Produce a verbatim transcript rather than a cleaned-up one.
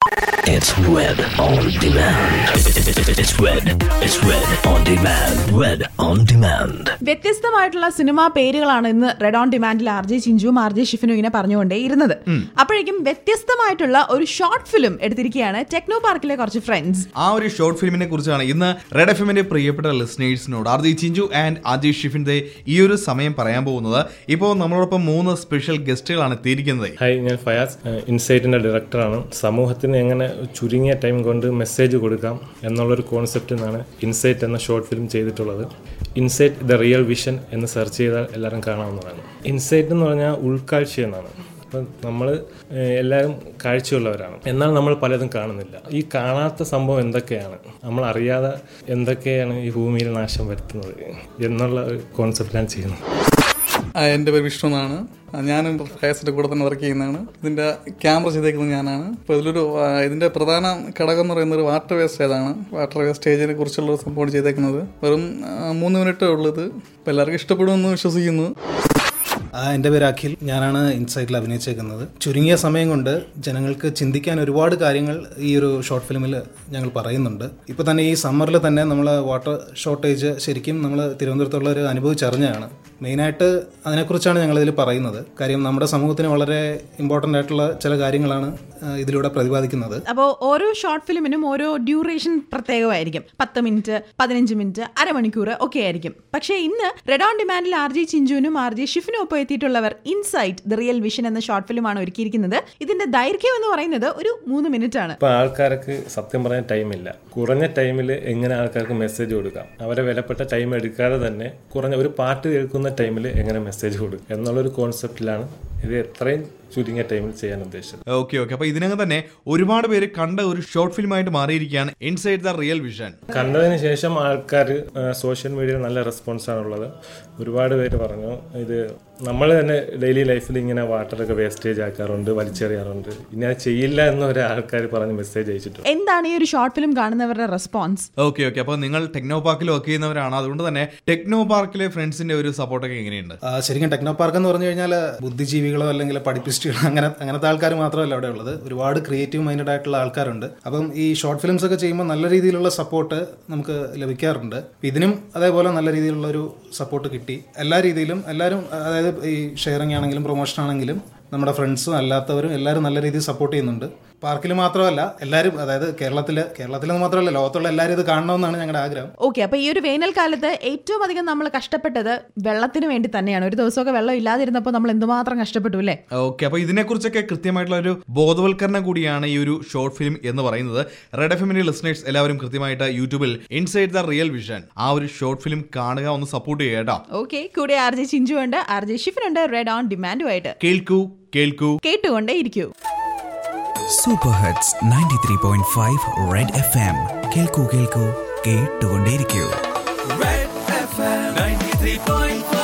It's Red on Demand. It's Red. It's Red on Demand. Red on Demand. വ്യത്യസ്തമായിട്ടുള്ള സിനിമാ പേരുകളാണ് ഇന്ന് Red on ഡിമാൻഡിൽ ആർ ജെ ചിഞ്ചുവും ആർ ജെ ഷിഫിനും ഇങ്ങനെ പറഞ്ഞുകൊണ്ടേ ഇരുന്നത്. അപ്പോഴേക്കും വ്യത്യസ്തമായിട്ടുള്ള ഒരു ഷോർട്ട് ഫിലിം എടുത്തിരിക്കുകയാണ് ടെക്നോ പാർക്കിലെ കുറച്ച് ഫ്രണ്ട്സ്. ആ ഒരു ഷോർട്ട് ഫിലിമിനെ കുറിച്ചാണ് ഇന്ന് റെഡ് എഫ് എമ്മിന്റെ പ്രിയപ്പെട്ട ലിസണേഴ്സിനോട് R J Chinchu and R J ഷിഫിന്റെ ഈ ഒരു സമയം പറയാൻ പോകുന്നത്. ഇപ്പോൾ നമ്മളോടൊപ്പം മൂന്ന് സ്പെഷ്യൽ ഗസ്റ്റുകളാണ് എത്തിയിരിക്കുന്നത്. ഹായ്, ഞാൻ ഫയാസ്, ഇൻസൈറ്റിന്റെ ഡയറക്ടറാണ്. സമൂഹത്തിന് എങ്ങനെ ചുരുങ്ങിയ ടൈം കൊണ്ട് മെസ്സേജ് കൊടുക്കാം എന്നുള്ളൊരു കോൺസെപ്റ്റിൽ നിന്നാണ് ഇൻസൈറ്റ് എന്ന ഷോർട്ട് ഫിലിം ചെയ്തിട്ടുള്ളത്. ഇൻസൈറ്റ് ദ റിയൽ വിഷൻ എന്ന് സെർച്ച് ചെയ്താൽ എല്ലാവരും കാണാവുന്നതാണ്. ഇൻസൈറ്റ് എന്ന് പറഞ്ഞാൽ ഉൾക്കാഴ്ച എന്നാണ്. അപ്പം നമ്മൾ എല്ലാവരും കാഴ്ചയുള്ളവരാണ്, എന്നാൽ നമ്മൾ പലതും കാണുന്നില്ല. ഈ കാണാത്ത സംഭവം എന്തൊക്കെയാണ്, നമ്മൾ അറിയാതെ എന്തൊക്കെയാണ് ഈ ഭൂമിയിൽ നാശം വരുത്തുന്നത് എന്നുള്ള ഒരു കോൺസെപ്റ്റിലാണ് ചെയ്യുന്നത്. എൻ്റെ പേര് വിഷ്ണു എന്നാണ്. ഞാനും ഫയാസിൻ്റെ കൂടെ തന്നെ വർക്ക് ചെയ്യുന്നതാണ്. ഇതിൻ്റെ ക്യാമറ ചെയ്തേക്കുന്നത് ഞാനാണ്. അപ്പോൾ ഇതിലൊരു ഇതിൻ്റെ പ്രധാന ഘടകം എന്ന് പറയുന്നത് ഒരു വാട്ടർ വേസ്റ്റേജാണ്. വാട്ടർ വേസ്റ്റേജിനെ കുറിച്ചുള്ള ഒരു സംഭവം ചെയ്തേക്കുന്നത്. വെറും മൂന്ന് മിനിറ്റേ ഉള്ളത്. അപ്പോൾ എല്ലാവർക്കും ഇഷ്ടപ്പെടുമെന്ന് വിശ്വസിക്കുന്നു. എൻ്റെ പേര് അഖിൽ, ഞാനാണ് ഇൻസൈറ്റിൽ അഭിനയിച്ചേക്കുന്നത്. ചുരുങ്ങിയ സമയം കൊണ്ട് ജനങ്ങൾക്ക് ചിന്തിക്കാൻ ഒരുപാട് കാര്യങ്ങൾ ഈ ഒരു ഷോർട്ട് ഫിലിമിൽ ഞങ്ങൾ പറയുന്നുണ്ട്. ഇപ്പോൾ തന്നെ ഈ സമ്മറിൽ തന്നെ നമ്മൾ വാട്ടർ ഷോർട്ടേജ് ശരിക്കും നമ്മൾ തിരുവനന്തപുരത്തുള്ളവർ അനുഭവിച്ചറിഞ്ഞാണ്. മെയിനായിട്ട് അതിനെക്കുറിച്ചാണ് ഞങ്ങളിതിൽ പറയുന്നത്. കാര്യം നമ്മുടെ സമൂഹത്തിന് വളരെ ഇമ്പോർട്ടൻ്റ് ആയിട്ടുള്ള ചില കാര്യങ്ങളാണ് ഇതിലൂടെ പ്രതിപാദിക്കുന്നത്. അപ്പോൾ ഓരോ ഷോർട്ട് ഫിലിമിനും ഓരോ ഡ്യൂറേഷൻ പ്രത്യേകമായിരിക്കും. പത്ത് മിനിറ്റ്, പതിനഞ്ച് മിനിറ്റ്, അരമണിക്കൂർ ഒക്കെ ആയിരിക്കും. പക്ഷേ ഇന്ന് റെഡ് ഓൺ ഡിമാൻഡിൽ ആർ ജെ ചിഞ്ചുവിനും ആർ ജെ ഷിഫിനും ഒപ്പം എത്തിയിട്ടുള്ളവർ ഇൻസൈറ്റ് ദ റിയൽ വിഷൻ എന്ന ഷോർട്ട് ഫിലിമാണ് ഒരുക്കിയിരിക്കുന്നത്. ഇതിന്റെ ദൈർഘ്യം എന്ന് പറയുന്നത് ഒരു മൂന്ന് മിനിറ്റ് ആണ്. ഇപ്പൊ ആൾക്കാർക്ക് സത്യം പറയാൻ ടൈമില്ല. കുറഞ്ഞ ടൈമിൽ എങ്ങനെ ആൾക്കാർക്ക് മെസ്സേജ് കൊടുക്കാം, അവരെ വിലപ്പെട്ട ടൈം എടുക്കാതെ തന്നെ കുറഞ്ഞ ഒരു പാട്ട് കേൾക്കുന്ന ടൈമിൽ എങ്ങനെ മെസ്സേജ് കൊടുക്കും എന്നുള്ളൊരു കോൺസെപ്റ്റിലാണ് ഇത് എത്രയും ചുരുങ്ങിയ ടൈമിൽ ചെയ്യാൻ ഉദ്ദേശിച്ചത്. ഓക്കെ ഓക്കെ അപ്പൊ ഇതിനകം തന്നെ ഒരുപാട് പേര് കണ്ട ഒരു ഷോർട്ട് ഫിലിമായിട്ട് മാറിയിരിക്കുകയാണ് ഇൻസൈറ്റ് ദ റിയൽ വിഷൻ. കണ്ടതിന് ശേഷം ആൾക്കാർ സോഷ്യൽ മീഡിയയിൽ നല്ല റെസ്പോൺസാണുള്ളത്. ഒരുപാട് പേര് പറഞ്ഞു ഇത് നമ്മൾ തന്നെ ഡെയിലി ലൈഫിൽ ഇങ്ങനെ വാട്ടറൊക്കെ വേസ്റ്റേജ് ആക്കാറുണ്ട്, വലിച്ചെറിയാറുണ്ട്, ഇനി അത് ചെയ്യില്ല എന്നൊരു ആൾക്കാർ പറഞ്ഞ് മെസ്സേജ് അയച്ചിട്ടുണ്ട്. എന്താണ് ഈ ഒരു ഷോർട്ട് ഫിലിം കാണുന്നവരുടെ റെസ്പോൺസ്? ഓക്കെ ഓക്കെ അപ്പോൾ നിങ്ങൾ ടെക്നോ പാർക്കിൽ വർക്ക് ചെയ്യുന്നവരാണ്, അതുകൊണ്ട് തന്നെ ടെക്നോ പാർക്കിലെ ഫ്രണ്ട്സിന്റെ ഒരു സപ്പോർട്ടൊക്കെ എങ്ങനെയുണ്ട്? ശരിക്കും ടെക്നോ പാർക്ക് എന്ന് പറഞ്ഞു കഴിഞ്ഞാൽ ബുദ്ധിജീവികളോ അല്ലെങ്കിൽ പഠിപ്പിസ്റ്റുകളോ അങ്ങനെ അങ്ങനത്തെ ആൾക്കാർ മാത്രമല്ല അവിടെ ഉള്ളത്. ഒരുപാട് ക്രിയേറ്റീവ് മൈൻഡഡ് ആയിട്ടുള്ള ആൾക്കാരുണ്ട്. അപ്പം ഈ ഷോർട്ട് ഫിലിംസ് ഒക്കെ ചെയ്യുമ്പോൾ നല്ല രീതിയിലുള്ള സപ്പോർട്ട് നമുക്ക് ലഭിക്കാറുണ്ട്. ഇതിനും അതേപോലെ നല്ല രീതിയിലുള്ള ഒരു സപ്പോർട്ട് കിട്ടി. എല്ലാ രീതിയിലും എല്ലാവരും, അതായത് ഈ ഷെയറിംഗ് ആണെങ്കിലും പ്രൊമോഷൻ ആണെങ്കിലും നമ്മുടെ ഫ്രണ്ട്സും അല്ലാത്തവരും എല്ലാവരും നല്ല രീതിയിൽ സപ്പോർട്ട് ചെയ്യുന്നുണ്ട്. പാർക്കിൽ മാത്രമല്ല എല്ലാവരും, അതായത് കേരളത്തില് കേരളത്തിലെന്ന് മാത്രമല്ല ലോകത്തുള്ള എല്ലാവരും ഇത് കാണണമെന്നാണ് ഞങ്ങളുടെ ആഗ്രഹം. ഓക്കെ, അപ്പൊ ഈ ഒരു വേനൽക്കാലത്ത് ഏറ്റവും അധികം നമ്മൾ കഷ്ടപ്പെട്ടത് വെള്ളത്തിന് വേണ്ടി തന്നെയാണ്. ഒരു ദിവസമൊക്കെ വെള്ളം ഇല്ലാതിരുന്നപ്പോൾ നമ്മൾ എന്തുമാത്രം കഷ്ടപ്പെട്ടു അല്ലേ? ഓക്കെ, അപ്പൊ ഇതിനെക്കുറിച്ചൊക്കെ കൃത്യമായിട്ടുള്ള ഒരു ബോധവൽക്കരണം കൂടിയാണ് ഈ ഒരു ഷോർട്ട് ഫിലിം എന്ന് പറയുന്നത്. റെഡ് എഫ് എമ്മിന്റെ ലിസണേഴ്സ് എല്ലാവരും കൃത്യമായിട്ട് യൂട്യൂബിൽ ഇൻസൈഡ് ദ റിയൽ വിഷൻ ആ ഒരു ഷോർട്ട് ഫിലിം കാണുക, ഒന്ന് സപ്പോർട്ട് ചെയ്യട്ടോ. ഓക്കെ, കൂടെ ആർ ജെ ചിഞ്ചു ഉണ്ട്, ആർ ജെ ഷിഫിനുണ്ട്. റെഡ് ഓൺ ഡിമാൻഡുമായിട്ട് കേൾക്കൂ കേൾക്കൂ കേട്ടുകൊണ്ടേ ഇരിക്കൂ. Super hits ninety three point five Red F M. കേൾക്കൂ കേൾക്കൂ കേട്ടുകൊണ്ടേയിരിക്കൂ. Red F M ninety three point five.